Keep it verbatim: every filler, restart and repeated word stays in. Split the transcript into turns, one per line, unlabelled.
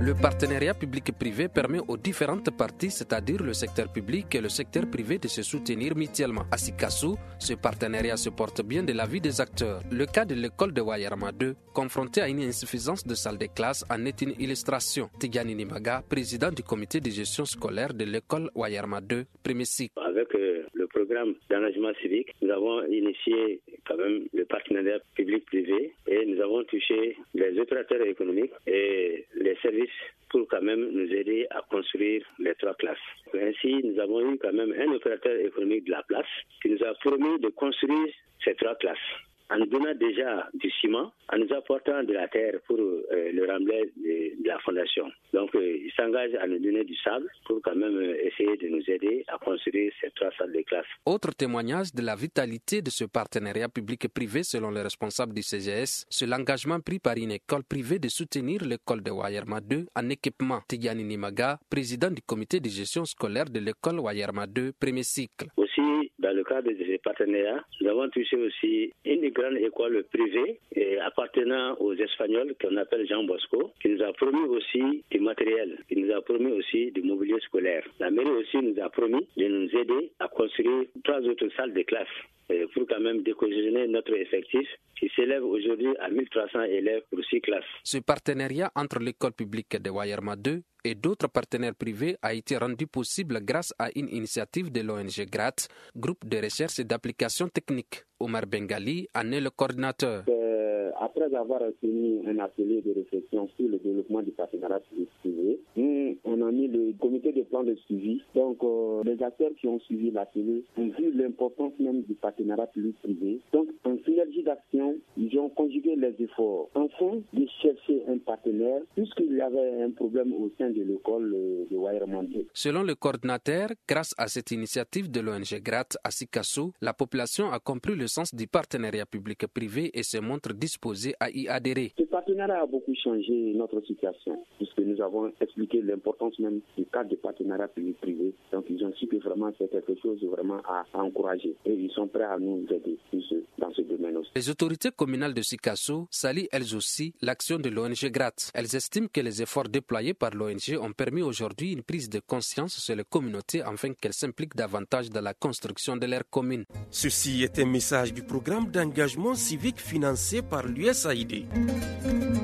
Le partenariat public-privé permet aux différentes parties, c'est-à-dire le secteur public et le secteur privé, de se soutenir mutuellement. À Sikasso, ce partenariat se porte bien de l'avis des acteurs. Le cas de l'école de Wayarma deux, confrontée à une insuffisance de salles de classe, en est une illustration. Tigani Nimaga, président du comité de gestion scolaire de l'école Wayarma deux, premier cycle.
Avec euh, le programme d'engagement civique, nous avons initié quand même le partenariat public-privé et nous avons touché les opérateurs économiques et les services pour quand même nous aider à construire les trois classes. Ainsi, nous avons eu quand même un opérateur économique de la place qui nous a promis de construire ces trois classes en nous donnant déjà du ciment, en nous apportant de la terre pour euh, le remblai de, de la fondation. Donc, euh, il s'engage à nous donner du sable pour quand même euh, essayer de nous aider à construire ces trois salles de classe.
Autre témoignage de la vitalité de ce partenariat public et privé selon les responsables du C G S, c'est l'engagement pris par une école privée de soutenir l'école de Wayarma deux en équipement. Tigani Nimaga, président du comité de gestion scolaire de l'école Wayarma deux, premier cycle.
Aussi, dans le cadre de ces partenariats, nous avons touché aussi une grande école privée et appartenant aux Espagnols qu'on appelle Jean Bosco, qui nous a promis aussi du matériel, qui nous a promis aussi du mobilier scolaire. La mairie aussi nous a promis de nous aider à construire trois autres salles de classe pour quand même décomissionner notre effectif qui s'élève aujourd'hui à mille trois cents élèves pour six classes.
Ce partenariat entre l'école publique de Wayarma deux et d'autres partenaires privés a été rendu possible grâce à une initiative de l'O N G G R A T, groupe de recherche et d'applications techniques. Omar Bengali en est le coordinateur.
Euh, après avoir tenu un atelier de réflexion sur le développement du partenariat public-privé, nous, on a mis le comité de plan de suivi. Donc, euh, les acteurs qui ont suivi l'atelier ont vu l'importance même du partenariat public-privé. Donc, en synergie d'action, ils ont conjugué les efforts. Enfin, de chercher un partenaire, puisqu'il y avait un problème au sein de l'école de Wayarma deux.
Selon le coordinateur, grâce à cette initiative de l'O N G G R A T à Sikasso, la population a compris le sens du partenariat public-privé et se montre disposée à y adhérer.
Ce partenariat a beaucoup changé notre situation, puisque nous avons expliqué l'importance même du cadre de partenariat public-privé. Donc ils ont su que vraiment c'est quelque chose vraiment à, à encourager et ils sont prêts à nous aider dans ce domaine aussi.
Les autorités communales de Sikasso saluent elles aussi l'action de l'O N G G R A T. Elles estiment que les efforts déployés par l'O N G ont permis aujourd'hui une prise de conscience sur les communautés afin qu'elles s'impliquent davantage dans la construction de leur commune.
Ceci est un message du programme d'engagement civique financé par l'U S A I D.